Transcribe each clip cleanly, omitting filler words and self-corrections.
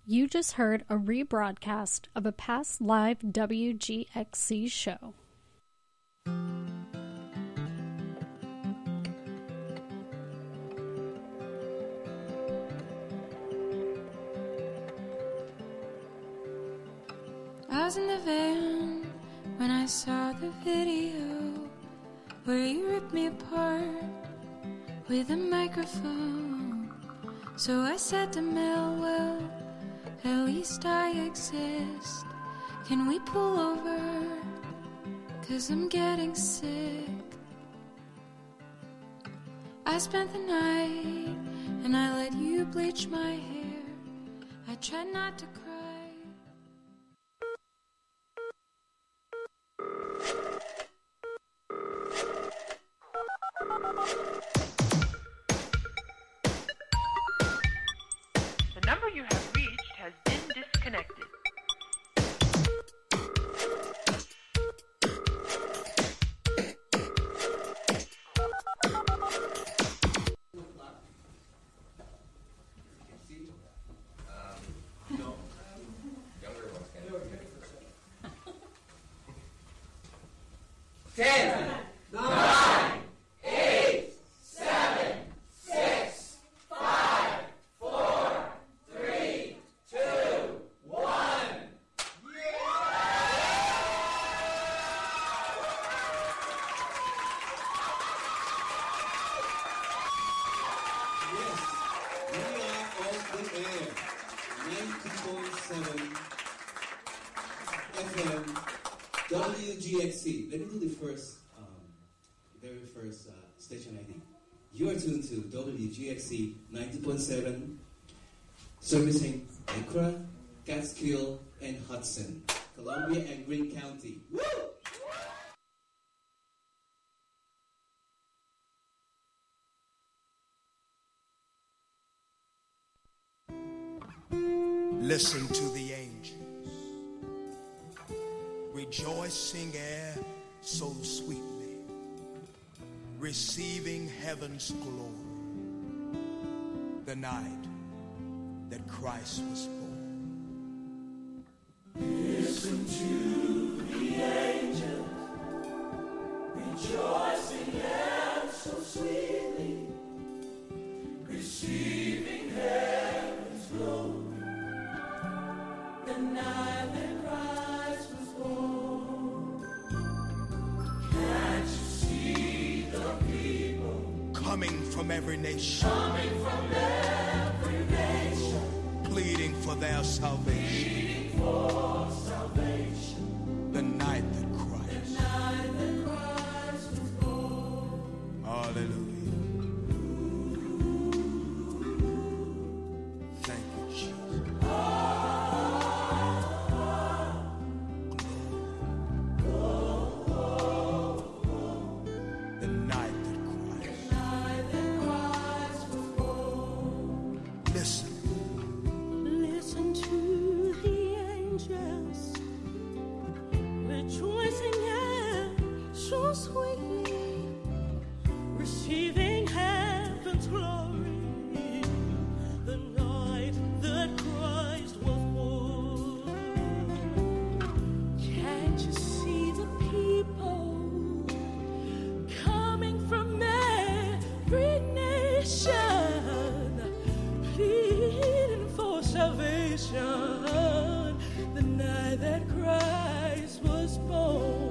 You just heard a rebroadcast of a past live WGXC show. I was in the van when I saw the video where you ripped me apart with a microphone. So I said to Mel, well, at least I exist. Can we pull over? 'Cause I'm getting sick. I spent the night and I let you bleach my hair. I tried not to cry. The number you have reached has been disconnected. WGXC. Let me do the very first station ID. You are tuned to WGXC 90.7, servicing Accra, Catskill, and Hudson, Columbia and Greene County. Woo! Listen to the angels rejoicing air so sweetly, receiving heaven's glory, the night that Christ was born. Listen to the angels rejoicing air so sweetly, receiving heaven's glory, the night that Christ was born. Can't you see the people coming from every nation, pleading for their salvation, the night that Christ was born. Hallelujah. Thank you, Jesus. The night that Christ was born. Listen. Listen to the angels rejoicing and so sweetly, receiving heaven's glory, the night that Christ was born. Can't you see the people coming from every nation, pleading for salvation, the night that Christ was born?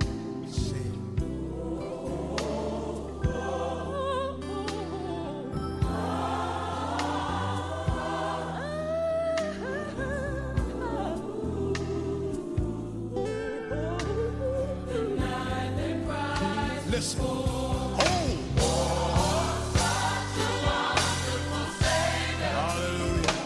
Listen. Oh. Hallelujah.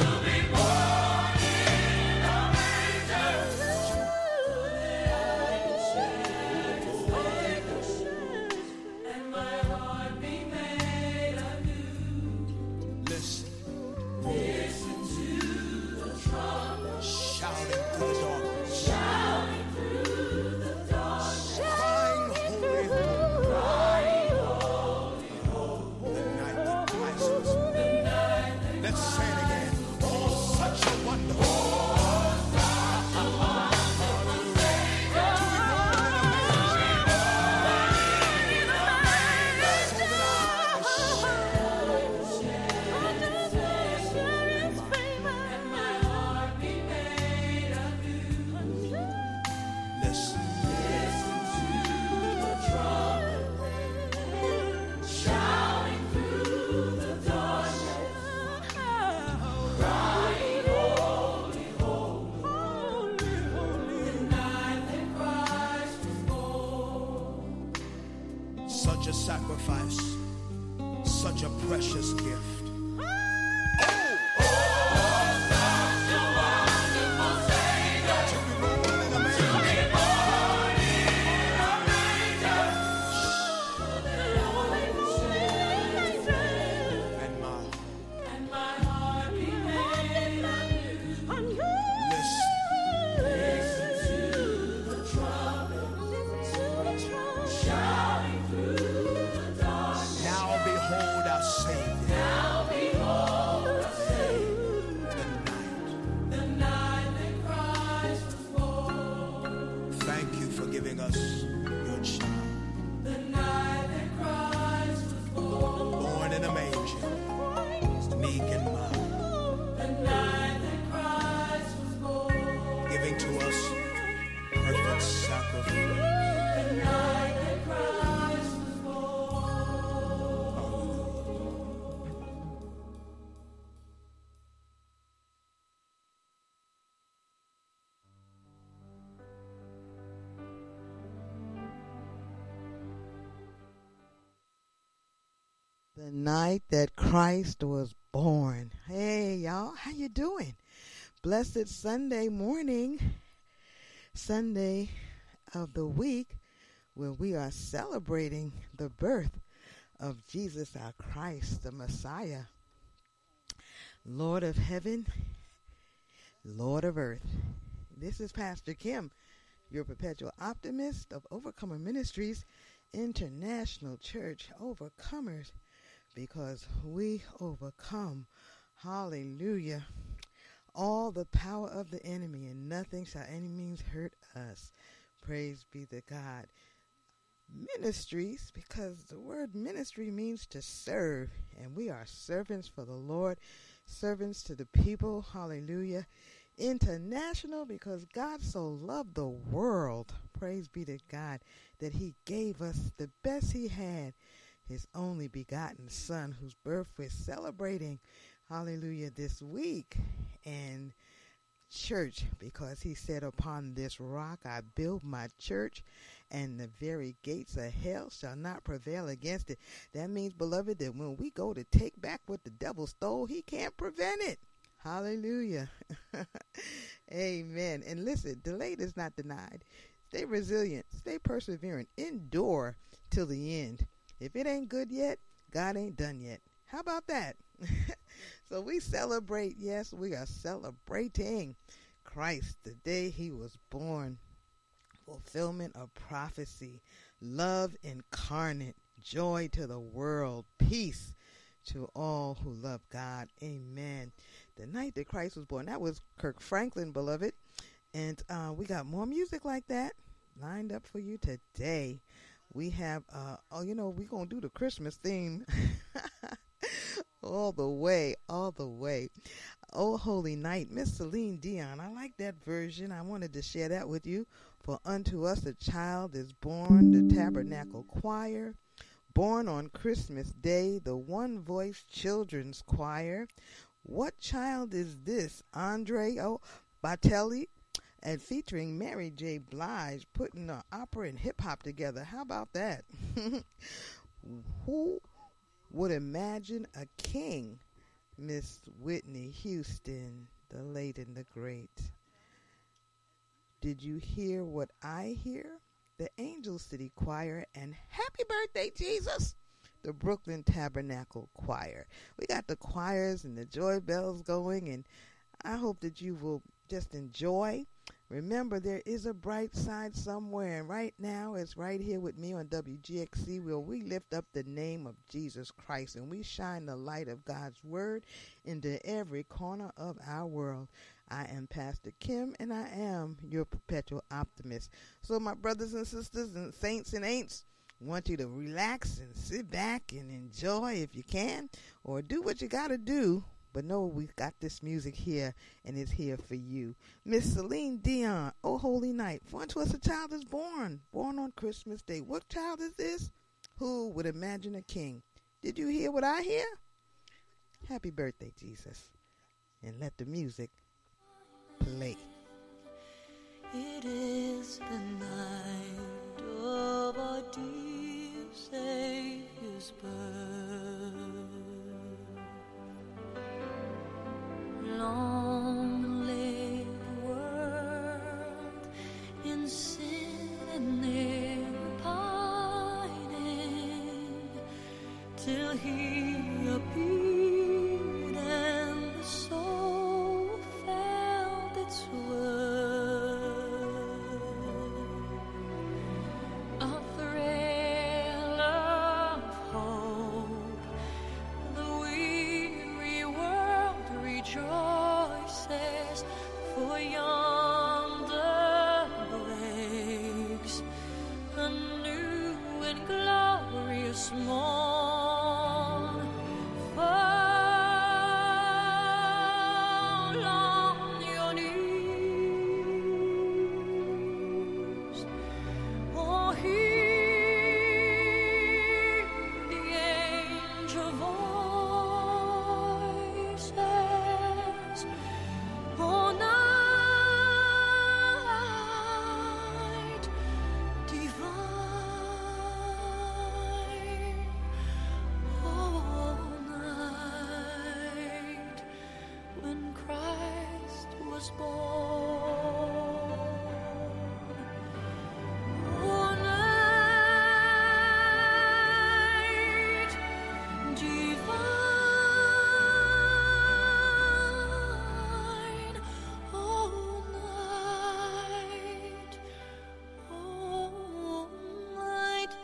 And my heart be made anew. Listen. Listen to the trumpet Shouting through the darkness. shouting through the darkness, Crying, holy, holy. The night that Christ was born. Let's say it again. Oh, such a sacrifice, such a precious gift. The night that Christ was born. Hey, y'all, how you doing? Blessed Sunday morning, Sunday of the week, where we are celebrating the birth of Jesus our Christ, the Messiah, Lord of heaven, Lord of earth. This is Pastor Kim, your perpetual optimist of Overcomer Ministries International Church, Overcomers, because we overcome, hallelujah, all the power of the enemy, and nothing shall any means hurt us. Praise be to God. Ministries, because the word ministry means to serve, and we are servants for the Lord, servants to the people, hallelujah. International, because God so loved the world, praise be to God, that he gave us the best he had, his only begotten Son, whose birth we're celebrating, hallelujah, this week. And church, because he said, upon this rock I build my church, and the very gates of hell shall not prevail against it. That means, beloved, that when we go to take back what the devil stole, he can't prevent it. Hallelujah. Amen. And listen, delayed is not denied. Stay resilient, stay perseverant, endure till the end. If it ain't good yet, God ain't done yet. How about that? So we celebrate, yes, we are celebrating Christ, the day he was born, fulfillment of prophecy, love incarnate, joy to the world, peace to all who love God. Amen. The night that Christ was born, that was Kirk Franklin, beloved. And we got more music like that lined up for you today. We have, we're going to do the Christmas theme all the way. Oh, Holy Night, Miss Celine Dion. I like that version. I wanted to share that with you. For unto us a child is born, the Tabernacle Choir. Born on Christmas Day, the One Voice Children's Choir. What child is this? Andre Bocelli, and featuring Mary J. Blige, putting opera and hip-hop together. How about that? Who would imagine a king? Miss Whitney Houston, the late and the great. Did you hear what I hear? The Angel City Choir, and Happy Birthday, Jesus, the Brooklyn Tabernacle Choir. We got the choirs and the joy bells going, and I hope that you will just enjoy. Remember, there is a bright side somewhere, and right now it's right here with me on WGXC, where we lift up the name of Jesus Christ, and we shine the light of God's word into every corner of our world. I am Pastor Kim, and I am your perpetual optimist. So my brothers and sisters and saints and ain'ts, want you to relax and sit back and enjoy if you can, or do what you got to do. But know we've got this music here, and it's here for you. Miss Celine Dion, Oh Holy Night. For unto us a child is born on Christmas Day. What child is this? Who would imagine a king? Did you hear what I hear? Happy birthday, Jesus. And let the music play. It is the night of our dear Savior. burn. Long lay the world in sin and never pining, till he appeared and the soul felt its worth. A thrill of hope, the weary world rejoices, for yonder breaks a new and glorious morn. Fall on your knees, oh, hear the angel voices, oh, night divine, oh, night when Christ was born, oh, night divine, oh, night, oh, night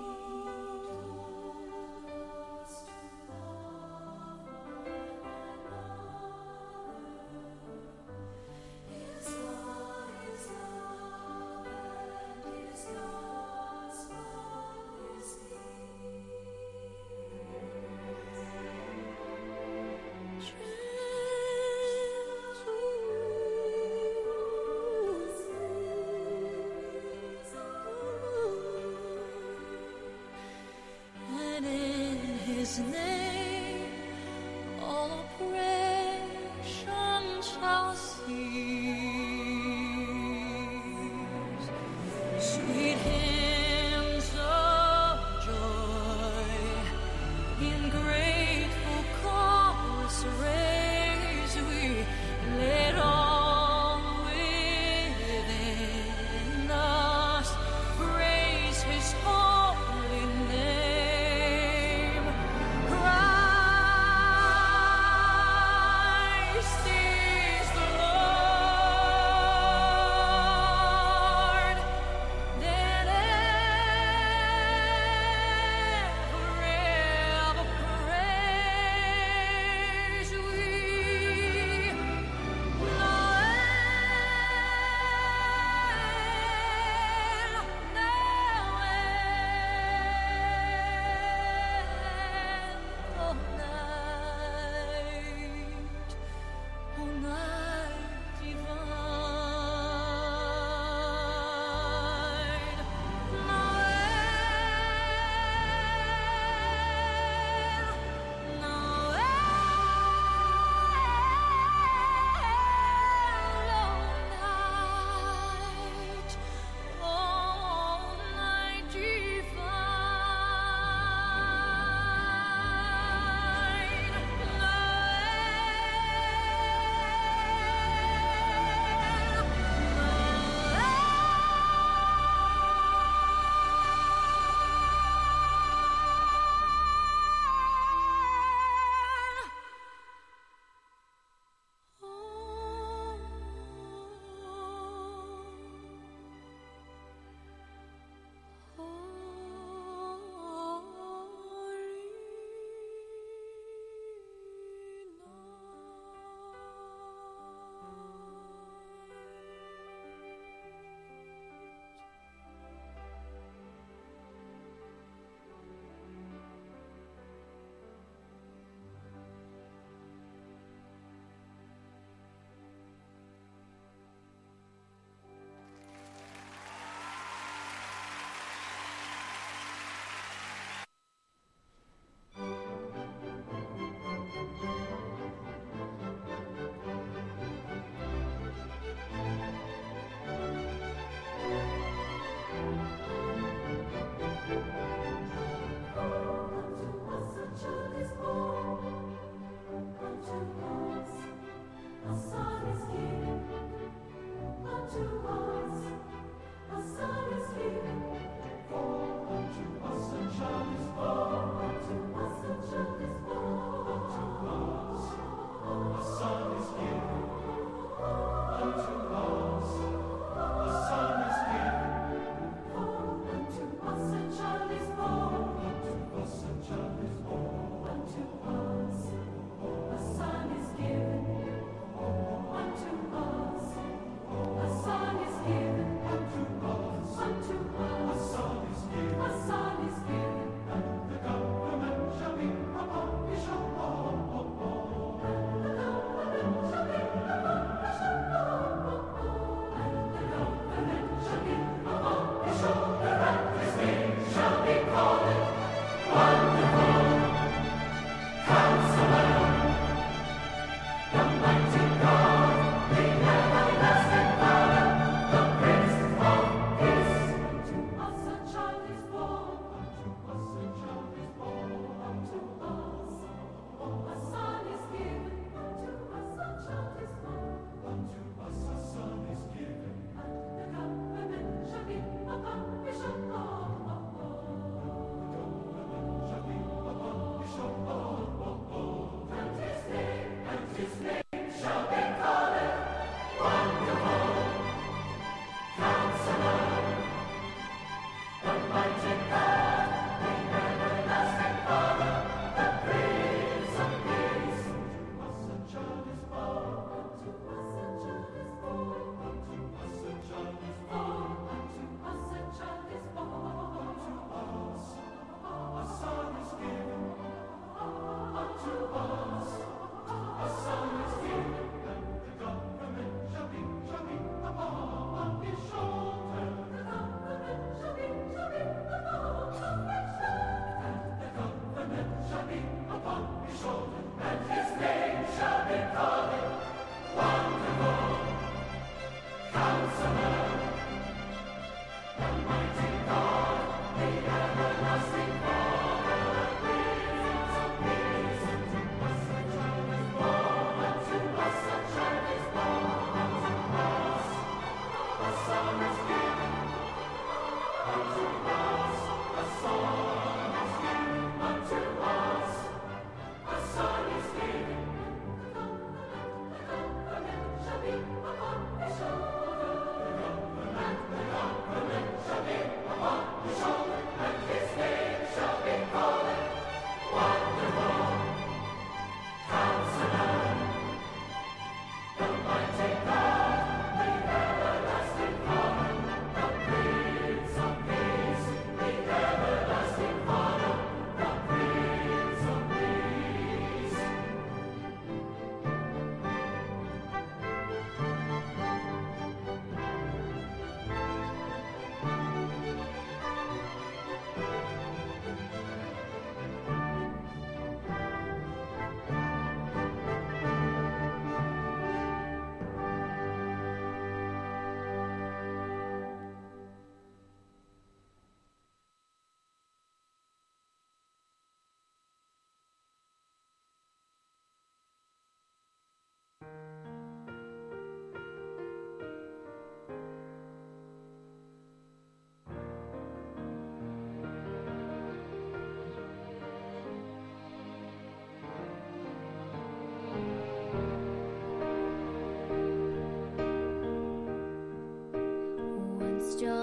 divine.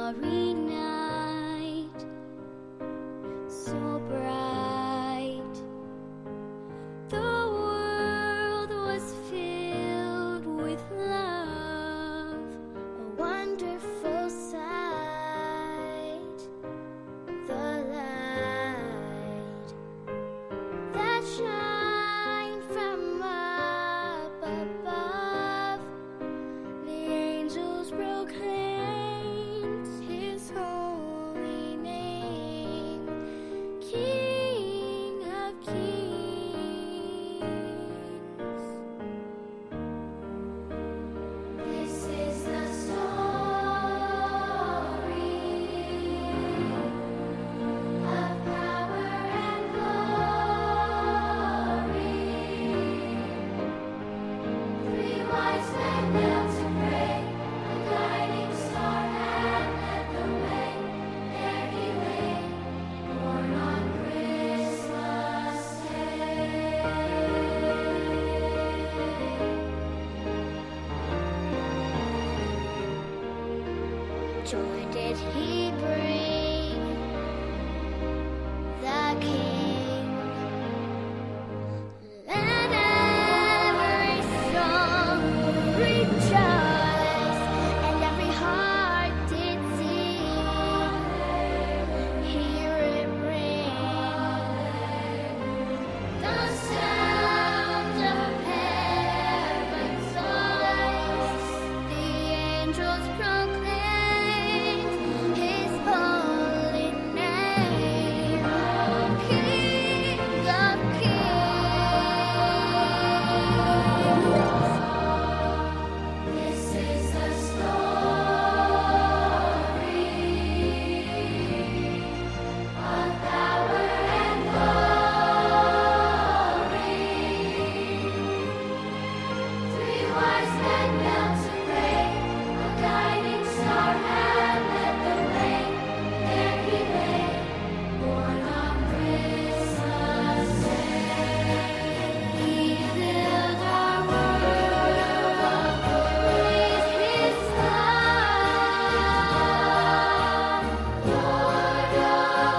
starry night, so bright. The world was filled with love, a wonderful sight. The light that shines from up above, the angels proclaimed his holy name, King of Kings. This is the story of power and glory. Three wise men knelt to pray, a guiding star had led the way. There he lay, born on Christmas Day. Joy did he bring, the King. Let every soul rejoice, and every heart did sing. Hear it ring, the sound of heaven's voice. The angels proclaimed his holy name, King of Kings. This is the story of power and glory. Three wise men knelt to pray, a guiding star had led the way. There he lay, born on Christmas Day. He filled our world with his love, Lord of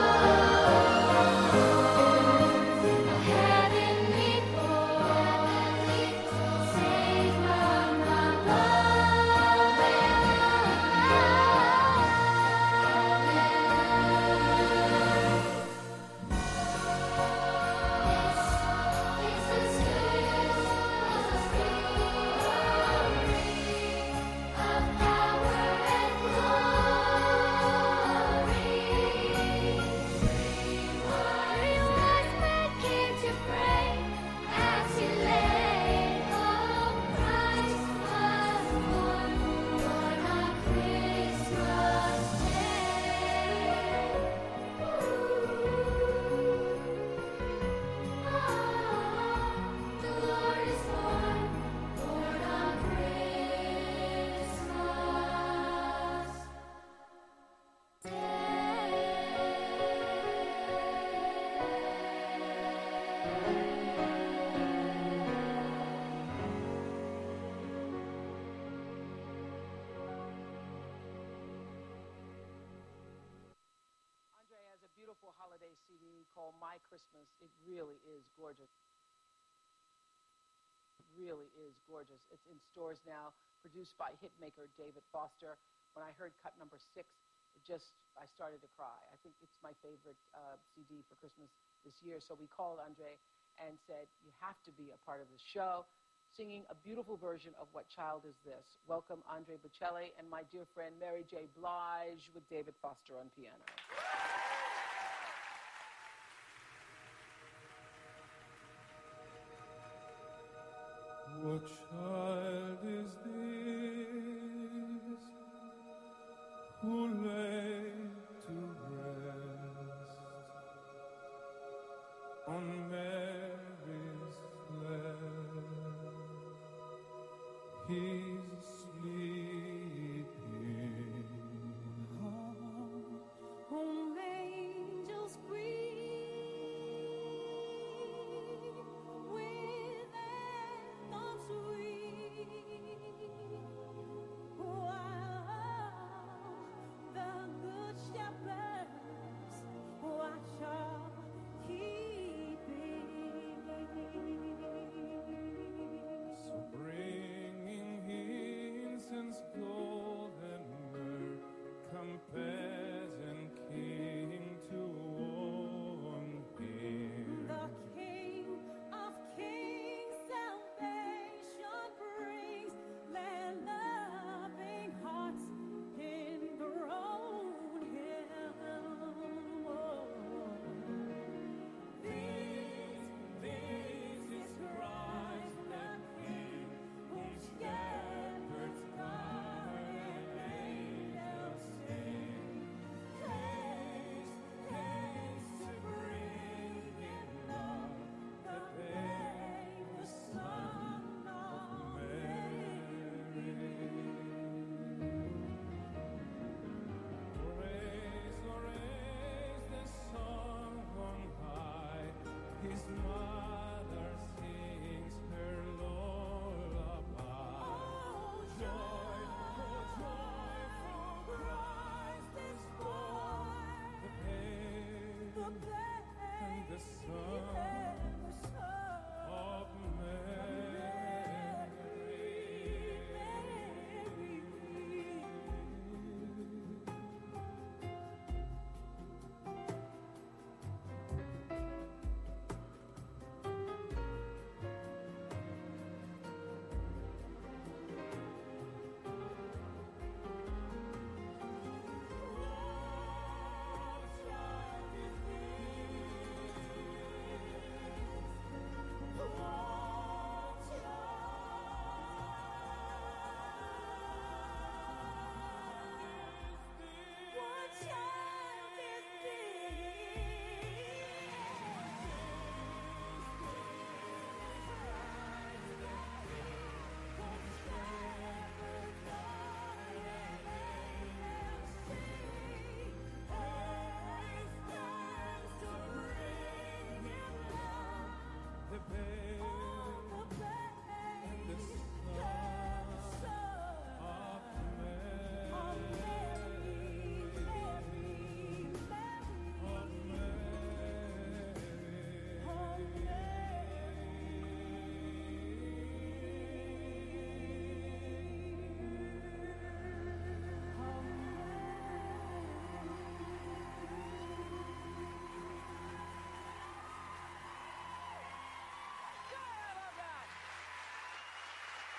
lords, a heavenly voice, saved from Andre has a beautiful holiday CD called My Christmas. It really is gorgeous. It really is gorgeous. It's in stores now, produced by hitmaker David Foster. When I heard cut number 6, I started to cry. I think it's my favorite CD for Christmas this year. So we called Andre and said, you have to be a part of the show, singing a beautiful version of What Child Is This? Welcome Andre Bocelli and my dear friend Mary J. Blige with David Foster on piano. What child is this who lay to rest on Mary's lap? He's sleeping. Home angels greet with anthems sweet, while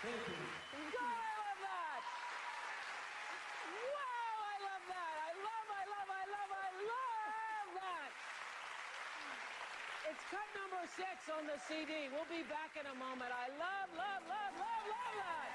God, I love that. Wow, I love that. I love that. It's cut number 6 on the CD. We'll be back in a moment. I love that.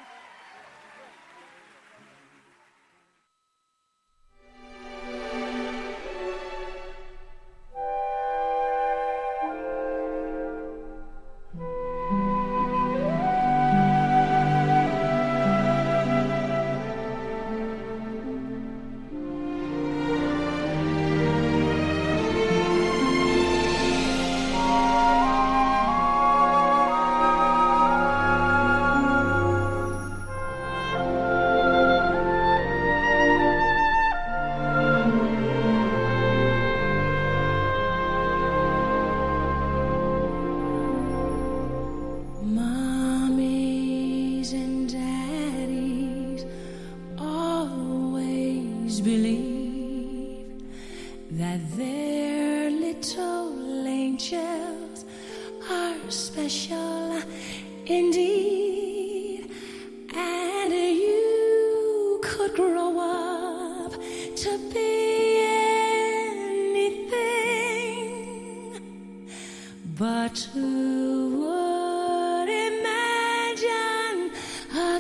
Mommies and daddies always believe that their little angels are special indeed, and you could grow up to be anything, but who would imagine a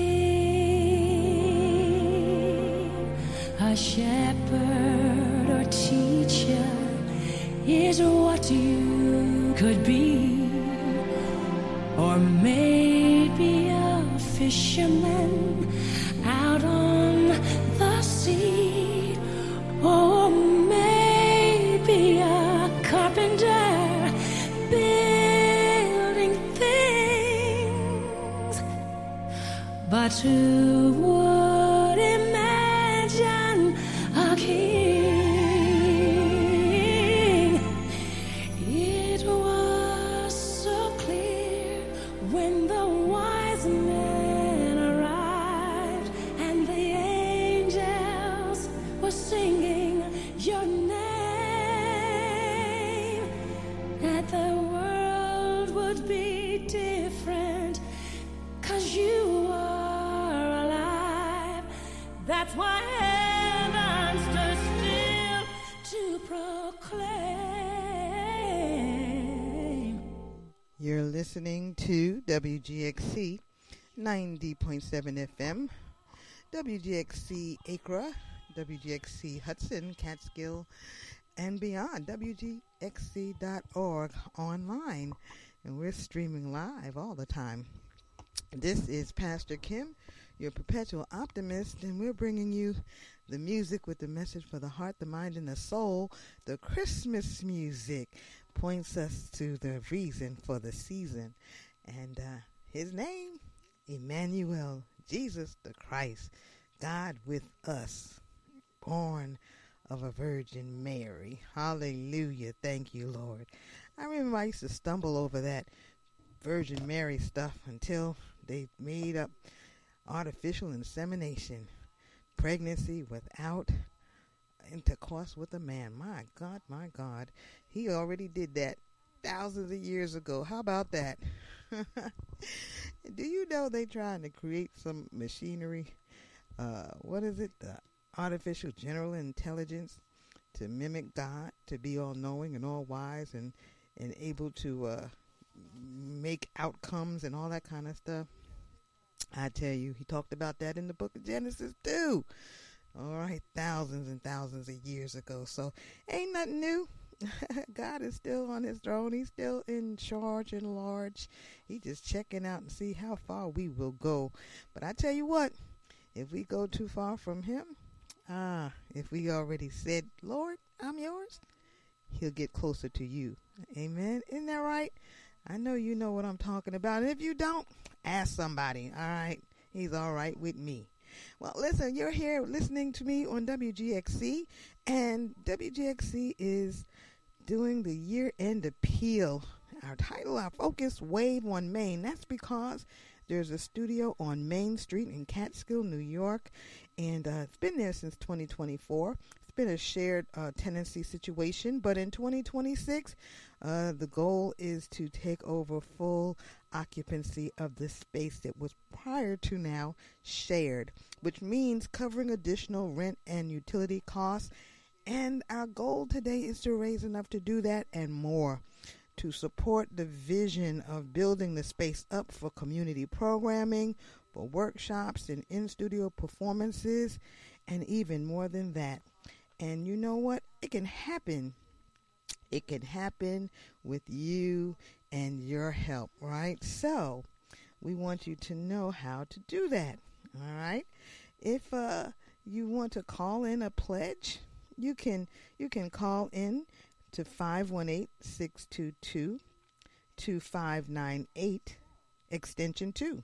king, a shepherd or teacher is what you could be, or maybe a fisherman out on the sea, or maybe a carpenter building things. But who would imagine a king? It was so clear when the wise men arrived and the angels were singing your name, that the world would be different 'cause you are alive. That's why heaven stood still to proclaim. You're listening to WGXC 90.7 FM, WGXC Accra, WGXC Hudson, Catskill, and beyond, WGXC.org online. And we're streaming live all the time. This is Pastor Kim, your perpetual optimist, and we're bringing you the music with the message for the heart, the mind, and the soul. The Christmas music points us to the reason for the season. And his name, Emmanuel, Jesus the Christ, God with us, born of a Virgin Mary. Hallelujah. Thank you, Lord. I remember I used to stumble over that Virgin Mary stuff until they made up artificial insemination, pregnancy without intercourse with a man. My God, he already did that thousands of years ago. How about that? Do you know they trying to create some machinery? What is it? The artificial general intelligence to mimic God, to be all-knowing and all-wise and able to make outcomes and all that kind of stuff. I tell you, he talked about that in the book of Genesis too. All right, thousands and thousands of years ago. So ain't nothing new. God is still on his throne. He's still in charge and large. He's just checking out and see how far we will go. But I tell you what, if we go too far from him, if we already said, Lord, I'm yours, he'll get closer to you. Amen. Isn't that right? I know you know what I'm talking about. And if you don't, ask somebody. All right. He's all right with me. Well, listen, you're here listening to me on WGXC, and WGXC is doing the year-end appeal. Our title, our focus, Wave on Main. That's because there's a studio on Main Street in Catskill, New York, and it's been there since 2024. It's been a shared tenancy situation, but in 2026, The goal is to take over full occupancy of the space that was prior to now shared, which means covering additional rent and utility costs. And our goal today is to raise enough to do that and more, to support the vision of building the space up for community programming, for workshops and in-studio performances, and even more than that. And you know what? It can happen. It can happen with you and your help, right? So we want you to know how to do that, all right? If you want to call in a pledge, you can call in to 518-622-2598, extension 2.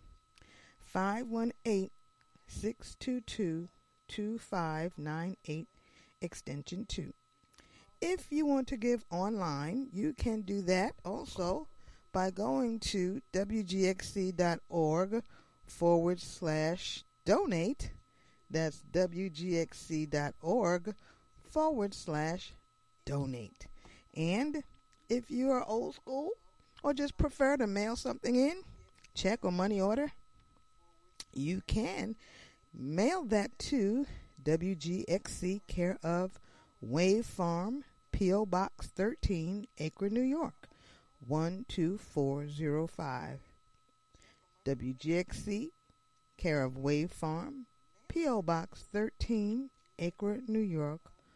518-622-2598, extension 2. If you want to give online, you can do that also by going to wgxc.org/donate. That's wgxc.org/donate. And if you are old school or just prefer to mail something in, check or money order, you can mail that to WGXC, care of Wave Farm, P.O. Box 13, Akron, New York, 12405. WGXC, care of Wave Farm, P.O. Box 13, Akron, New York,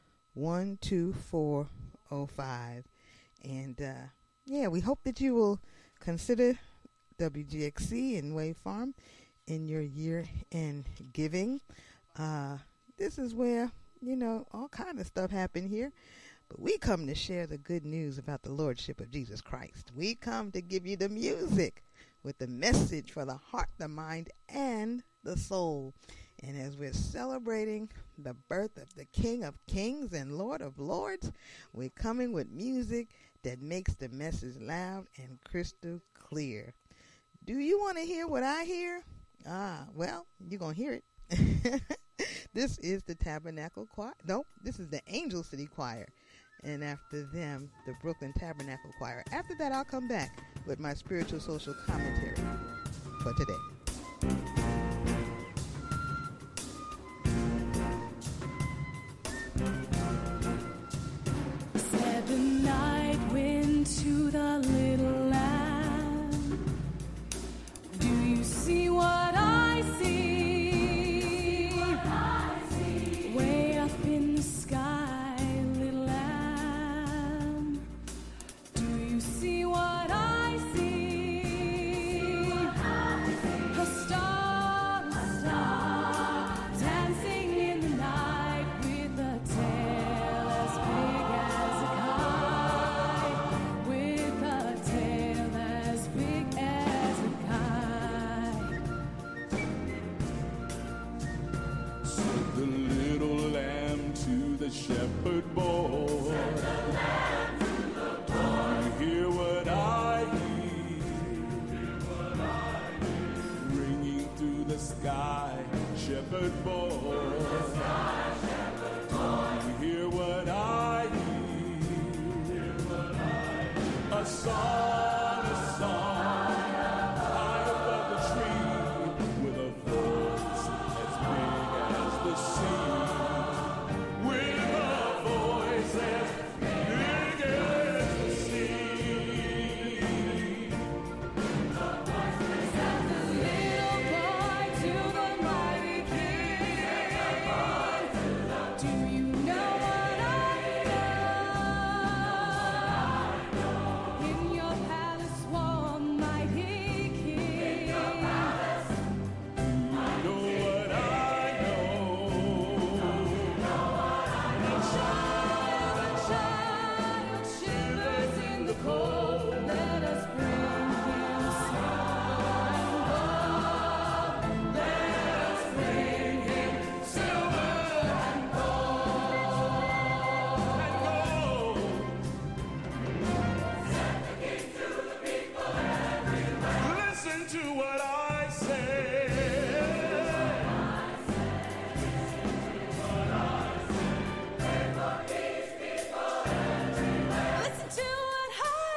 12405. And, we hope that you will consider WGXC and Wave Farm in your year-end giving. This is where, all kind of stuff happen here. But we come to share the good news about the Lordship of Jesus Christ. We come to give you the music with the message for the heart, the mind, and the soul. And as we're celebrating the birth of the King of Kings and Lord of Lords, we're coming with music that makes the message loud and crystal clear. Do you want to hear what I hear? Well, you're going to hear it. This is the Tabernacle Choir. Nope, this is the Angel City Choir. And after them, the Brooklyn Tabernacle Choir. After that, I'll come back with my spiritual social commentary for today. Said the night wind to the little lamb, do you see what I see? Way up in the sky, little lamb, do you see what I see? A star, dancing in the night with a tail as big as a kite, with a tail as big as a kite. Said the little lamb to the shepherd boy. Do you hear what I hear? Ringing through the sky, shepherd boy. Do you hear what I hear? A song, high above the tree, with a voice as big as the sea. With a voice as big as the sea. Said the little boy to the mighty king, do you know what I know? In your palace, one mighty king. Know what I know? The child shivers in the cold. Let us bring him silver and gold. Let us bring him silver and gold. Listen to what I say. Listen to what I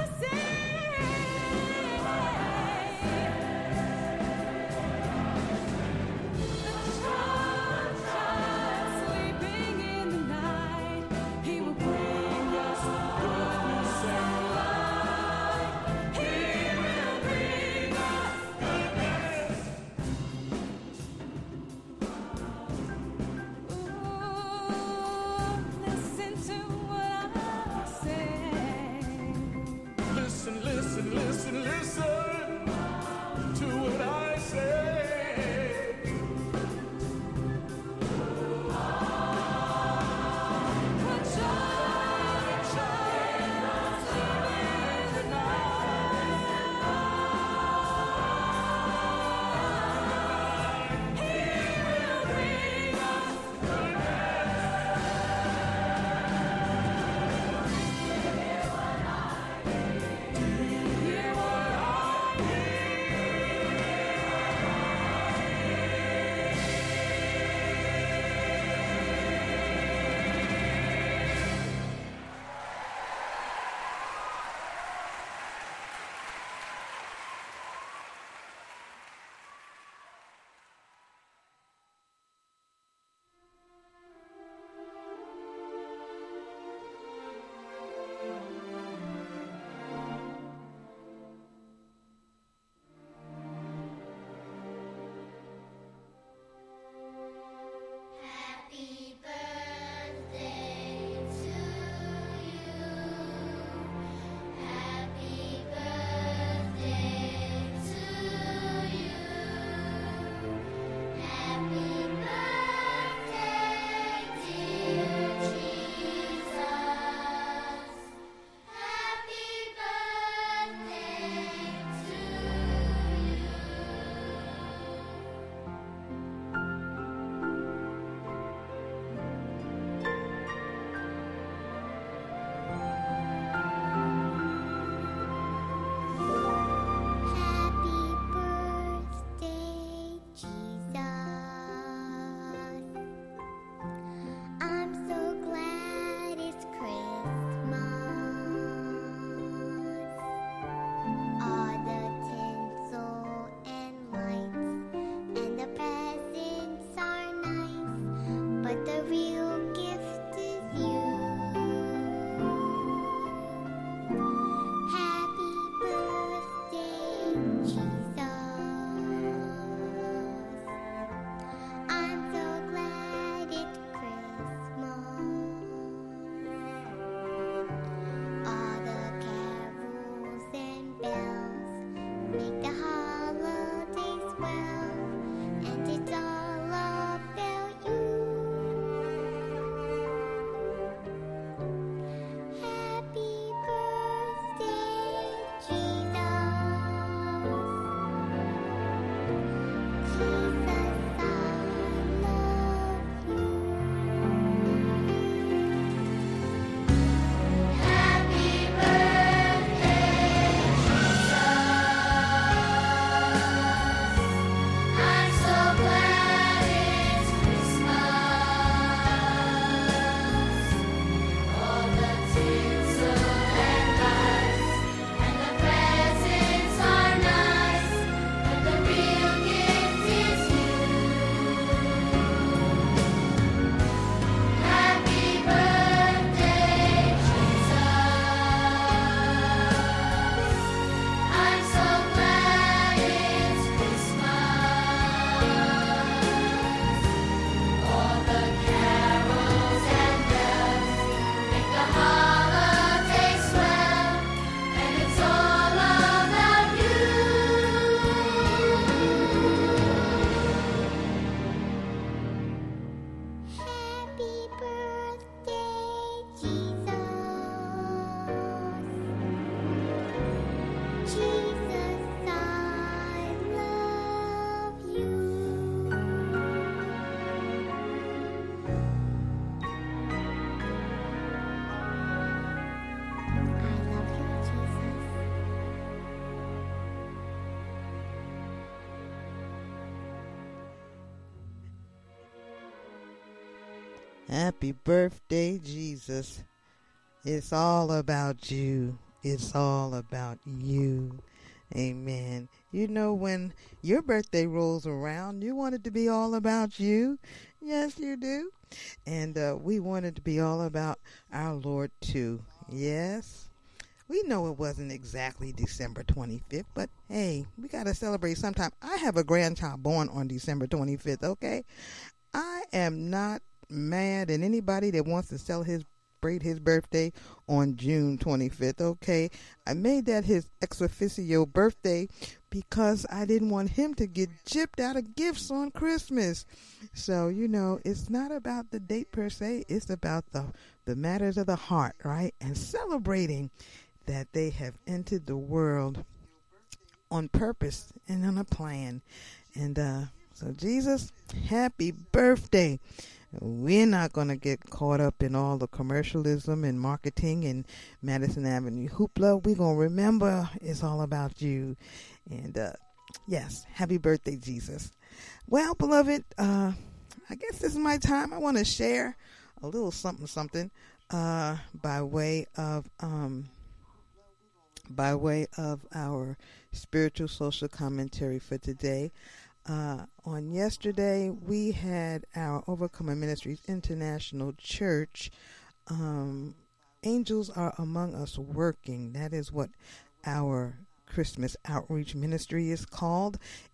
Happy birthday, Jesus. It's all about you. It's all about you. Amen. You know, when your birthday rolls around, you want it to be all about you. Yes, you do. And we want it to be all about our Lord, too. Yes. We know it wasn't exactly December 25th, but hey, we got to celebrate sometime. I have a grandchild born on December 25th, okay? I am not mad at anybody that wants to celebrate his birthday on June 25th, okay? I made that his ex officio birthday because I didn't want him to get gypped out of gifts on Christmas. So, you know, it's not about the date per se. It's about the matters of the heart, right? And celebrating that they have entered the world on purpose and on a plan. And so, Jesus, happy birthday. We're not going to get caught up in all the commercialism and marketing and Madison Avenue hoopla. We're going to remember it's all about you. And yes, happy birthday, Jesus. Well, beloved, I guess this is my time. I want to share a little something by way of our spiritual social commentary for today. On yesterday, we had our Overcomer Ministries International Church. Angels Are Among Us Working. That is what our Christmas outreach ministry is called.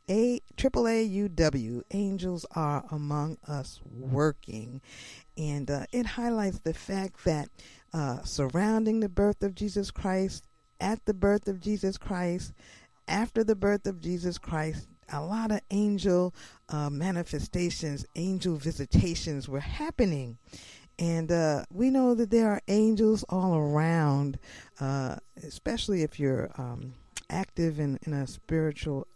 AAAUW, Angels Are Among Us Working. And it highlights the fact that surrounding the birth of Jesus Christ, at the birth of Jesus Christ, after the birth of Jesus Christ, a lot of angel manifestations, angel visitations were happening. And we know that there are angels all around, especially if you're active in a spiritual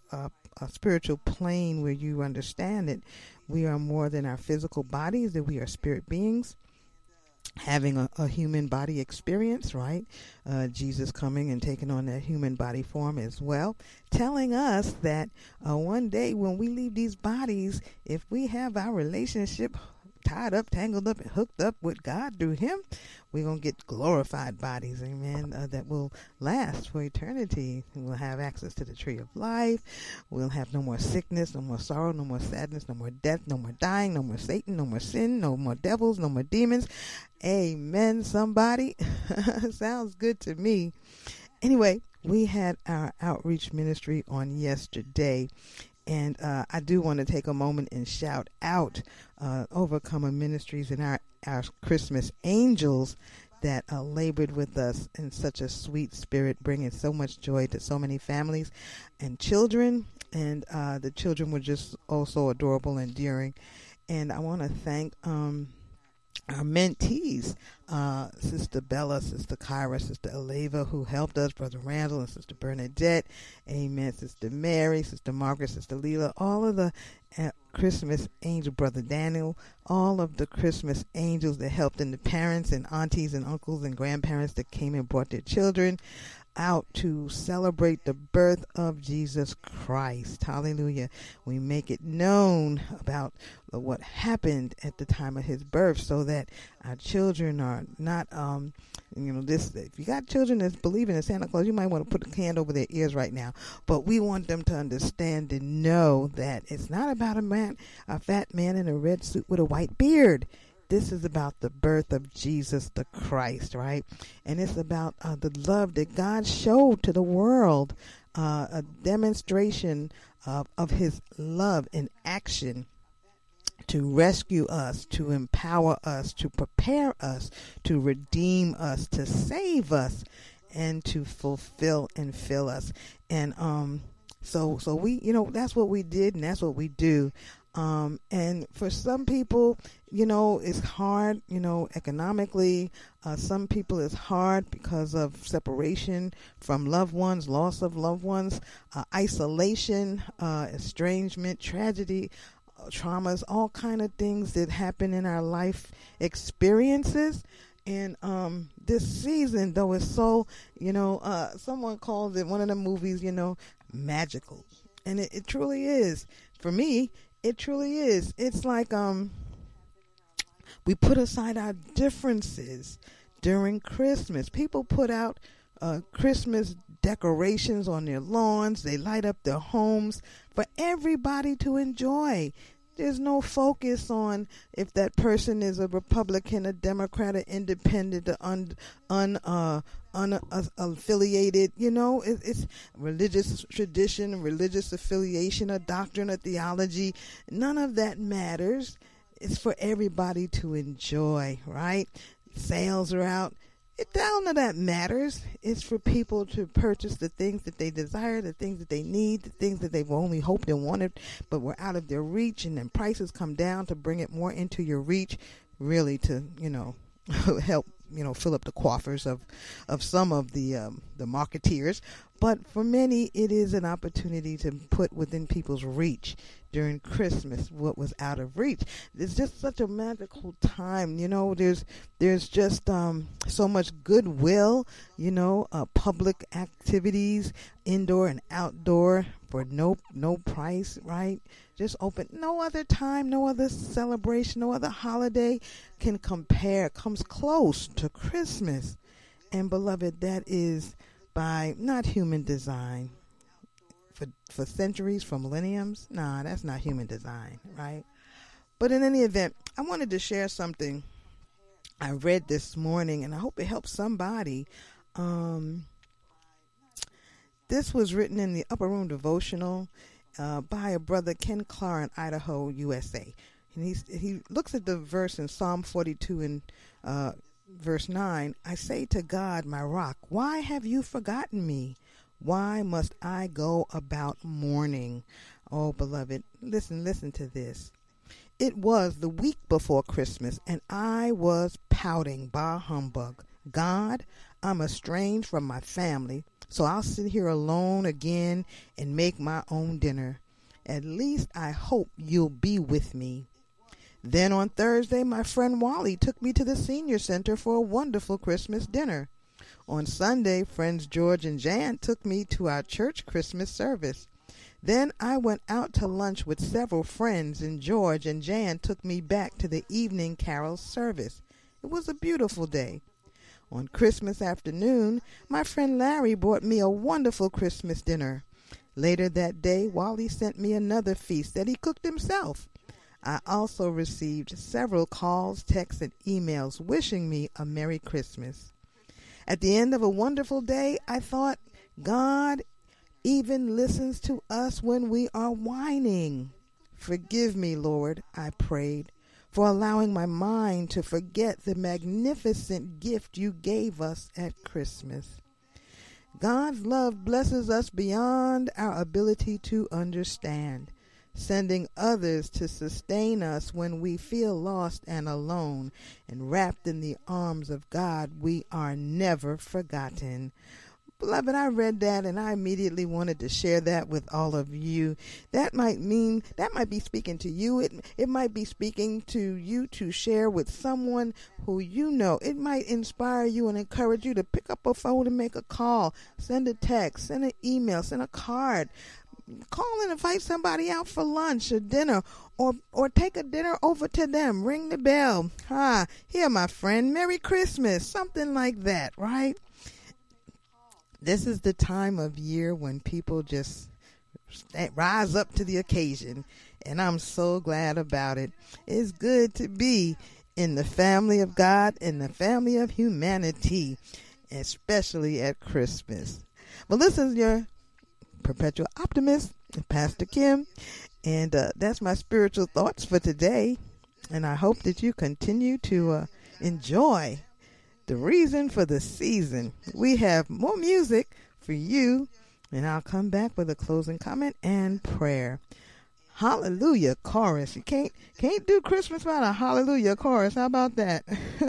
plane where you understand that we are more than our physical bodies, that we are spirit beings having a human body experience, right? Jesus coming and taking on that human body form as well, telling us that one day when we leave these bodies, if we have our relationship tied up, tangled up, and hooked up with God through Him, we're going to get glorified bodies, amen, that will last for eternity. We'll have access to the tree of life. We'll have no more sickness, no more sorrow, no more sadness, no more death, no more dying, no more Satan, no more sin, no more devils, no more demons. Amen, somebody. Sounds good to me. Anyway, we had our outreach ministry on yesterday. And I do want to take a moment and shout out Overcomer Ministries and our Christmas angels that labored with us in such a sweet spirit, bringing so much joy to so many families and children. And the children were just also adorable and endearing. And I want to thank our mentees, Sister Bella, Sister Kyra, Sister Aleva, who helped us, Brother Randall and Sister Bernadette, amen, Sister Mary, Sister Margaret, Sister Leela, all of the Christmas angel, Brother Daniel, all of the Christmas angels that helped, and the parents and aunties and uncles and grandparents that came and brought their children out to celebrate the birth of Jesus Christ. Hallelujah. We make it known about what happened at the time of his birth so that our children are not, if you got children that's believing in Santa Claus, you might want to put a hand over their ears right now. But we want them to understand and know that it's not about a fat man in a red suit with a white beard. This is about the birth of Jesus the Christ, right? And it's about the love that God showed to the world, a demonstration of his love in action to rescue us, to empower us, to prepare us, to redeem us, to save us, and to fulfill and fill us. And so we, that's what we did, and that's what we do. And for some people, it's hard, economically. Some people it's hard because of separation from loved ones, loss of loved ones, isolation, estrangement, tragedy, traumas, all kind of things that happen in our life experiences. And this season, though, is so, someone calls it, one of the movies, magical. And it truly is. For me, it truly is. It's like We put aside our differences during Christmas. People put out Christmas decorations on their lawns. They light up their homes for everybody to enjoy. There's no focus on if that person is a Republican, a Democrat, an independent, unaffiliated. You know, it's religious tradition, religious affiliation, a doctrine, a theology. None of that matters. It's for everybody to enjoy, right? Sales are out. None of that matters. It's for people to purchase the things that they desire, the things that they need, the things that they've only hoped and wanted, but were out of their reach, and then prices come down to bring it more into your reach, really to, help, fill up the coffers of some of the marketeers. But for many, it is an opportunity to put within people's reach during Christmas what was out of reach. It's just such a magical time. There's just so much goodwill, public activities, indoor and outdoor, for no price, right? Just open. No other time, no other celebration, no other holiday comes close to Christmas. And beloved, that is by not human design. For centuries, for millenniums, that's not human design, right? But in any event, I wanted to share something I read this morning, and I hope it helps somebody. This was written in the Upper Room Devotional by a brother, Ken Clark, in Idaho, USA. And he looks at the verse in Psalm 42 and verse 9. I say to God, my rock, why have you forgotten me? Why must I go about mourning? Oh, beloved, listen to this. It was the week before Christmas, and I was pouting, bah humbug. God, I'm estranged from my family, so I'll sit here alone again and make my own dinner. At least I hope you'll be with me. Then on Thursday, my friend Wally took me to the senior center for a wonderful Christmas dinner. On Sunday, friends George and Jan took me to our church Christmas service. Then I went out to lunch with several friends, and George and Jan took me back to the evening carol service. It was a beautiful day. On Christmas afternoon, my friend Larry brought me a wonderful Christmas dinner. Later that day, Wally sent me another feast that he cooked himself. I also received several calls, texts, and emails wishing me a Merry Christmas. At the end of a wonderful day, I thought, God even listens to us when we are whining. Forgive me, Lord, I prayed, for allowing my mind to forget the magnificent gift you gave us at Christmas. God's love blesses us beyond our ability to understand, sending others to sustain us when we feel lost and alone, and wrapped in the arms of God, we are never forgotten. Beloved, I read that and I immediately wanted to share that with all of you. That might be speaking to you. It might be speaking to you to share with someone who you know. It might inspire you and encourage you to pick up a phone and make a call, send a text, send an email, send a card. Call and invite somebody out for lunch or dinner, or take a dinner over to them. Ring the bell. Here, my friend, Merry Christmas. Something like that, right? This is the time of year when people just rise up to the occasion, and I'm so glad about it. It's good to be in the family of God, in the family of humanity, especially at Christmas. Well, this is your perpetual optimist, Pastor Kim, and that's my spiritual thoughts for today, and I hope that you continue to enjoy the reason for the season. We have more music for you, and I'll come back with a closing comment and prayer. Hallelujah chorus. You can't do Christmas without a hallelujah chorus. How about that?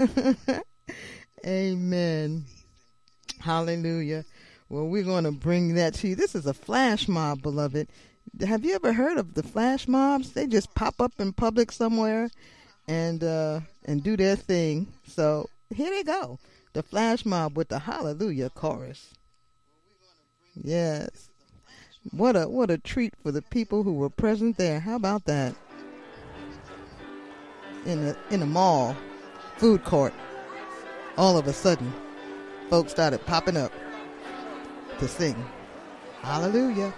Amen. Hallelujah. Well, we're going to bring that to you. This is a flash mob, beloved. Have you ever heard of the flash mobs? They just pop up in public somewhere and do their thing. So here they go. The flash mob with the hallelujah chorus. Yes. What a treat for the people who were present there. How about that? in a mall food court, all of a sudden, folks started popping up to sing Hallelujah.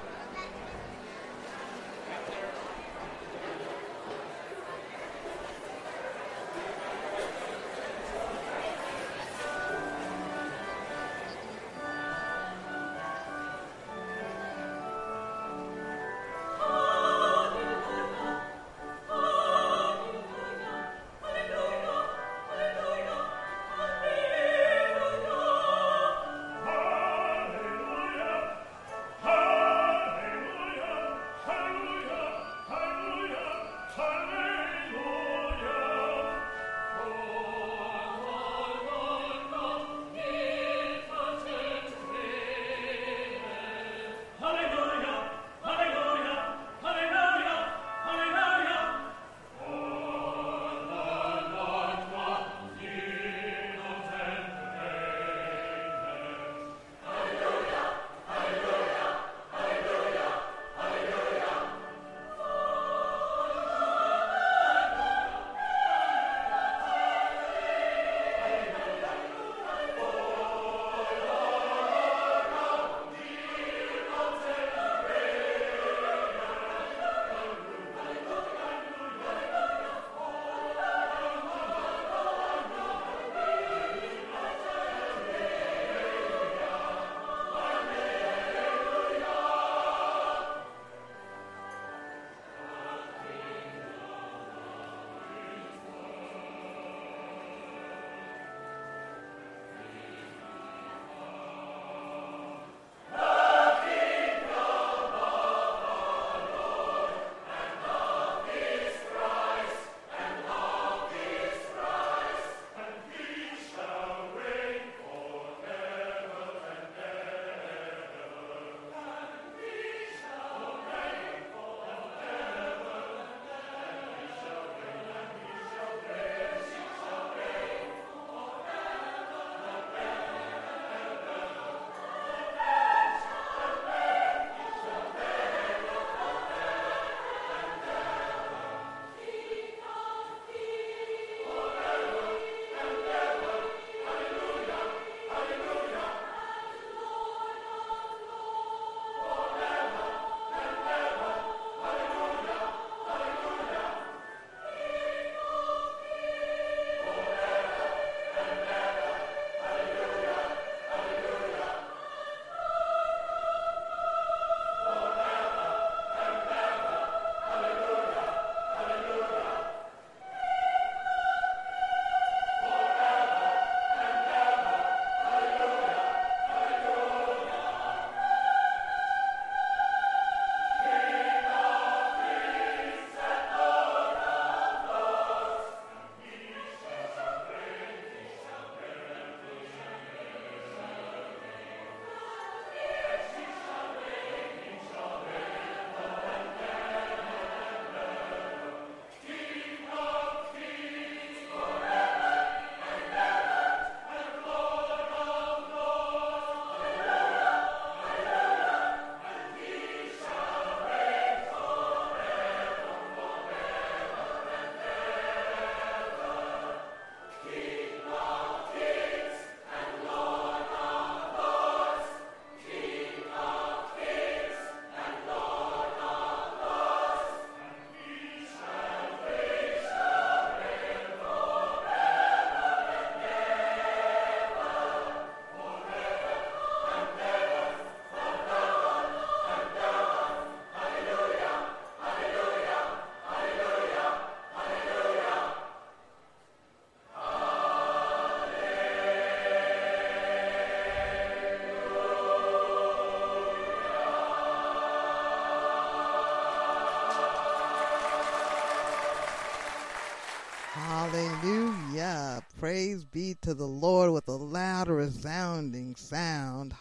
Hallelujah. Praise be to the Lord with a loud, resounding sound.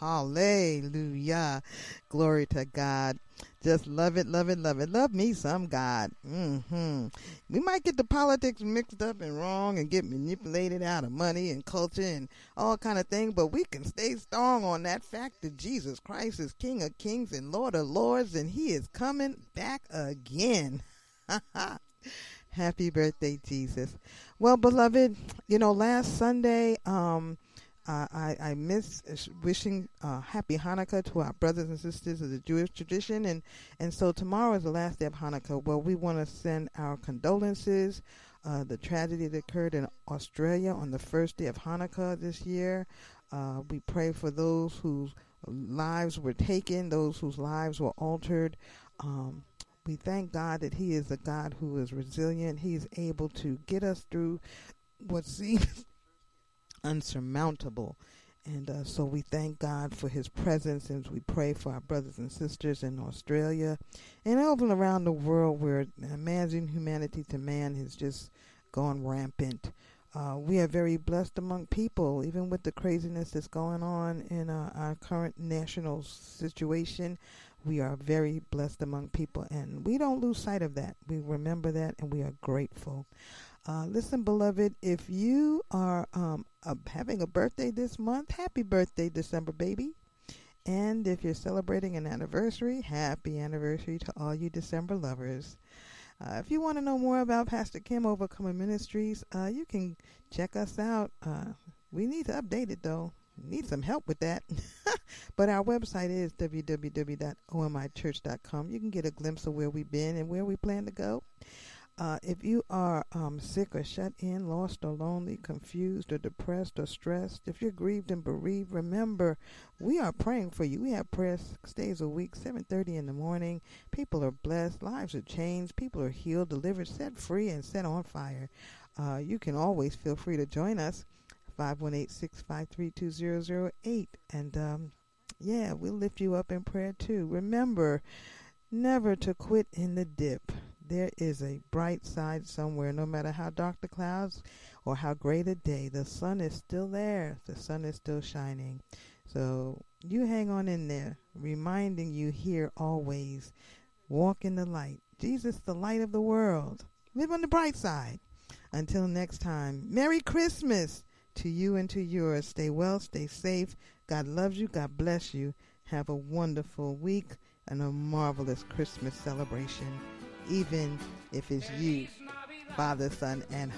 Hallelujah. Glory to God. Just love it, love it, love it. Love me some God. We might get the politics mixed up and wrong and get manipulated out of money and culture and all kind of things, but we can stay strong on that fact that Jesus Christ is King of Kings and Lord of Lords, and he is coming back again. Happy birthday, Jesus. Well, beloved, last Sunday, I miss wishing happy Hanukkah to our brothers and sisters of the Jewish tradition. And so tomorrow is the last day of Hanukkah. Well, we want to send our condolences. The tragedy that occurred in Australia on the first day of Hanukkah this year. We pray for those whose lives were taken, those whose lives were altered. We thank God that He is a God who is resilient. He is able to get us through what seems unsurmountable. And so we thank God for His presence, and we pray for our brothers and sisters in Australia and over around the world where man's inhumanity to man has just gone rampant. We are very blessed among people, even with the craziness that's going on in our current national situation. We are very blessed among people, and we don't lose sight of that. We remember that, and we are grateful. Listen, beloved, if you are having a birthday this month, happy birthday, December baby. And if you're celebrating an anniversary, happy anniversary to all you December lovers. If you want to know more about Pastor Kim Overcomer Ministries, you can check us out. We need to update it, though. Need some help with that. But our website is www.omichurch.com. You can get a glimpse of where we've been and where we plan to go. If you are sick or shut in, lost or lonely, confused or depressed or stressed, if you're grieved and bereaved, remember, we are praying for you. We have prayer 6 days a week, 7:30 in the morning. People are blessed. Lives are changed. People are healed, delivered, set free, and set on fire. You can always feel free to join us, 518-653-2008. And, we'll lift you up in prayer, too. Remember, never to quit in the dip. There is a bright side somewhere. No matter how dark the clouds or how great a day, the sun is still there. The sun is still shining. So you hang on in there, reminding you here always, walk in the light. Jesus, the light of the world. Live on the bright side. Until next time, Merry Christmas to you and to yours. Stay well, stay safe. God loves you. God bless you. Have a wonderful week and a marvelous Christmas celebration, even if it's you, Father, Son, and